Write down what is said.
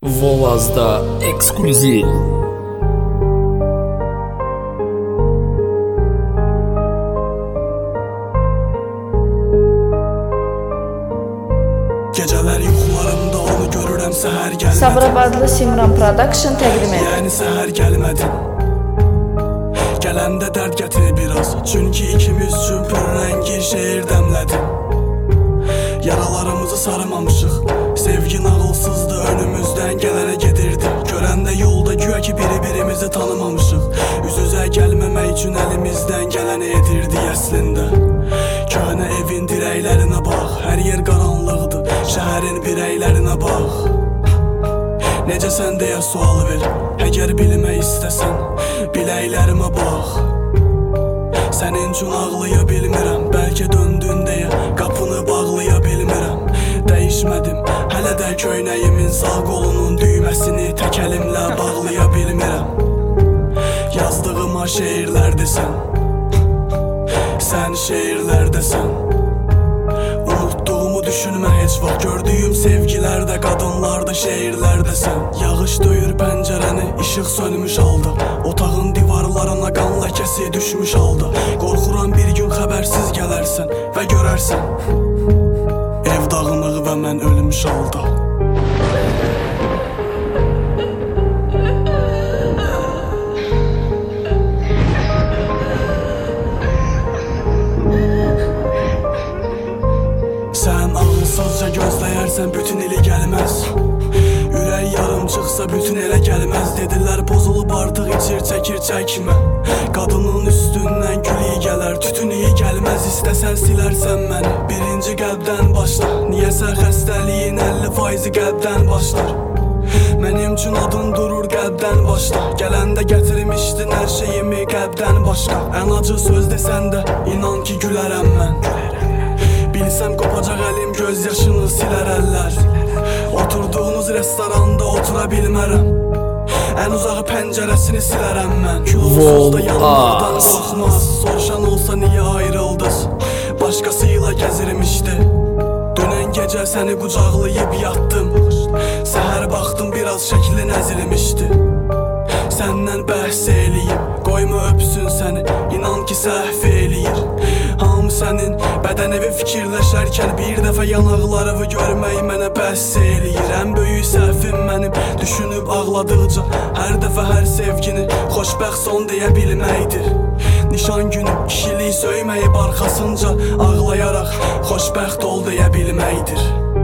Volazda ekskluziv. Geceler yuxularımda onu görürəm, səhər gəlmədin. Sabirabadlı Simran Production təqdim edir. Yəni səhər gəlmədin. Gələndə dərd gətir biraz, çünki ikimiz üçün pürrəngi şeir dəmlədin. Yaralarımızı sarımamışıq, sevgi nağılsızdı, önümüzdən gələnə gedirdi. Görəndə yolda güya ki biri-birimizi tanımamışıq. Üz-üzə gəlməmək üçün əlimizdən gələni edirdik əslində. Köhnə evin dirəklərinə bax, hər yer qaranlıqdır, şəhərin birəklərinə bax. Necəsən deyə sual ver, əgər bilmək istəsən, biləklərimə bax. Sənin üçün ağlaya bilmirəm, bəlkə döndün deyə qapını bağlaya bilmirəm. Dəyişmədim, hələ də köynəyimin sağ qolunun düyməsini tək əlimlə bağlaya bilmirəm. Yazdığıma şeirlərdesən, sən şeirlərdəsən. Unutduğumu düşünmə heç vaxt, gördüyüm sevgilərdə, qadınlarda, şeirlərdəsən. Yağış döyür pəncərəni, işıq sönmüş halda, otağın divarlarına qan ləkəsi düşmüş halda. Qorxuram bir gün xəbərsiz gələrsən və görərsən ev dağınıq və mən ölmüş halda. Sən ağılsızca gözləyərsən, bütün ili gəlməz. Ürək yarım çıxsa, bütün elə gəlməz. Dedilər pozulub artıq içir, çəkir, çəkmə. Qadının üstündən gül iyi gələr, tütün iyi gəlməz. İstəsən silərsən məni, birinci qəlbdən başla. Niyəsə xəstəliyin 50% qəlbdən başlar. Mənim üçün adın durur qəlbdən başla. Gələndə gətirmişdin hər şeyimi qəlbdən başqa. Ən acı söz desən də, inan ki gülərəm mən. Bilsəm qopacaq əlim, göz yaşını silər əllər. Oturduğunuz restoranda otura bilmərəm. Ən uzağı pəncərəsini silərəm mən. Kilosuzda yanmaqdan qorxmaz. Soruşan olsa niyə ayrıldız, başqasıyla gəzirmişdi. Dünən gecə səni qucaqlayıb yatdım. Səhər baxdım, biraz şəklin əzilmişdi. Səndən bəhs eləyim, qoyma öpsün səni, inan ki səhv eləyir. Hamı sənin bədən evi fikirləşərkən bir dəfə yanaqlarını görmək mənə bəs eləyir. Ən böyük səhvim mənim düşünüb ağladıqca hər dəfə hər sevgini xoşbəxt son deyə bilməkdir. Nişan günü kişilik söyməyib arxasınca ağlayaraq xoşbəxt ol deyə bilməkdir.